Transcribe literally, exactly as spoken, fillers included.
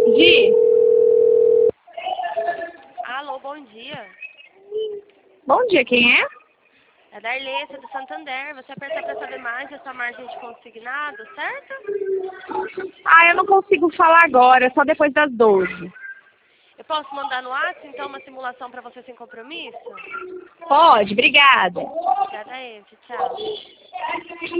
Gi, Alô, bom dia. bom dia, quem é? É da Arlência, do Santander. Você apertou para saber mais essa margem de consignado, certo? Ah, eu não consigo falar agora, só depois das doze. Eu posso mandar no WhatsApp, então, uma simulação para você sem compromisso? Pode, obrigada. Obrigada, Eve. Tchau.